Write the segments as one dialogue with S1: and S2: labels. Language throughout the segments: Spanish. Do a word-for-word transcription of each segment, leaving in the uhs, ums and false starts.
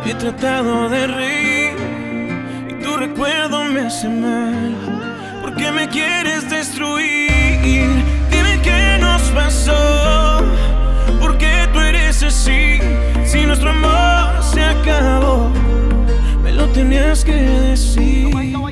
S1: He tratado de reír y tu recuerdo me hace mal. ¿Por qué me quieres destruir? Dime qué nos pasó. ¿Por qué tú eres así? Si nuestro amor se acabó, me lo tenías que decir.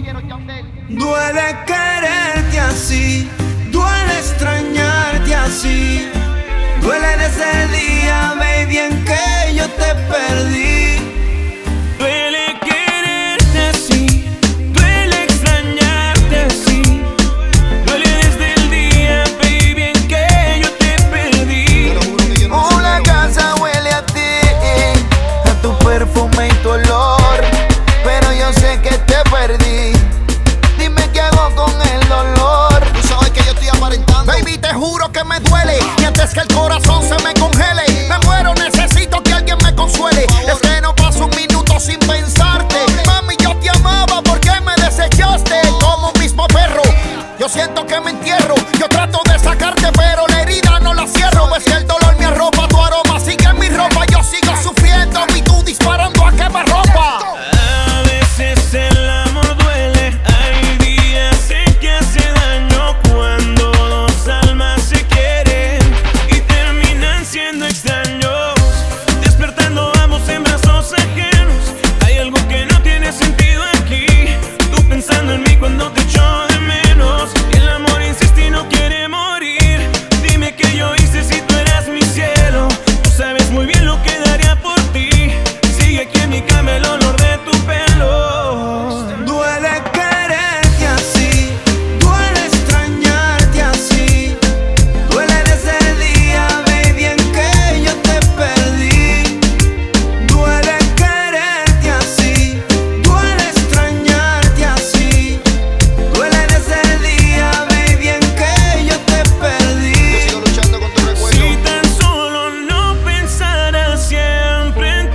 S2: Duele quererte así, duele extrañarte así. Duele desde el día, baby, en que yo te perdí.
S1: Duele quererte así, duele extrañarte así. Duele desde el día, baby, en que yo te perdí.
S2: Una casa huele a ti, a tu perfume y tu olor, pero yo sé que te perdí. Dime qué hago con el dolor.
S3: Tú sabes que yo estoy aparentando.
S2: Baby, te juro que me duele, y antes que el corazón se me congele, me muero, necesito que alguien me consuele. Es que no paso un minuto sin pensarte. Mami, yo te amaba, ¿por qué me desechaste? Como un mismo perro, yo siento que me entierro. Yo trato de sacarte, pero la herida no la cierro. Ves que el dolor me arropa, tu aroma sigue en mi ropa. Yo sigo sufriendo y tú disparando a quemarropa.
S1: A veces el amor duele. Hay días en que hace daño cuando dos almas se quieren y terminan siendo extraños, despertando ambos en brazos ajenos. Hay algo que no tiene sentido aquí. Tú pensando en mí cuando te echo de menos. El amor insiste y no quiere morir. Dime qué yo hice si tú eras mi cielo. Tú sabes muy bien lo que daría por ti. Sigue aquí en mi cama el olor de tu pelo.
S2: Duele quererte así, duele extrañarte así. Duele desde el día, baby, en que yo te perdí. Duele quererte así, duele extrañarte así. Duele desde el día, baby, en que yo te
S3: Yo
S2: perdí.
S3: sigo luchando con tu recuerdo.
S1: Si tan solo no pensara siempre en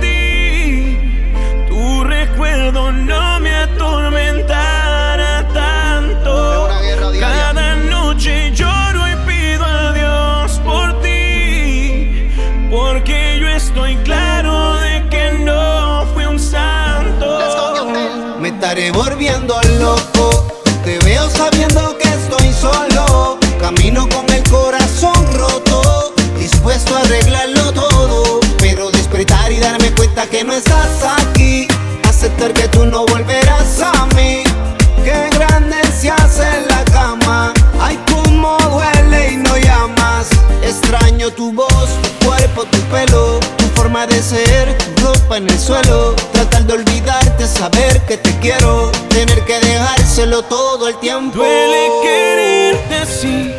S1: ti, tu recuerdo no me atormentara
S3: Es
S1: tanto.
S3: una guerra diaria.
S1: Cada noche lloro y pido a Dios por ti, porque yo estoy claro de que no fui un
S3: Let's go,
S1: santo.
S3: Yandel.
S2: Me estaré volviendo loco. Te veo sabiendo que estoy solo. Camino con el corazón roto, dispuesto a arreglarlo todo, pero despertar y darme cuenta que no estás aquí. Aceptar que tú no volverás a mí. Qué grande se hace la cama. Ay, cómo duele y no llamas. Extraño tu voz, tu cuerpo, tu pelo, tu forma de ser, tu ropa en el suelo. Tratar de olvidarte, saber que te quiero, tener que dejárselo todo el tiempo.
S1: Duele quererte así,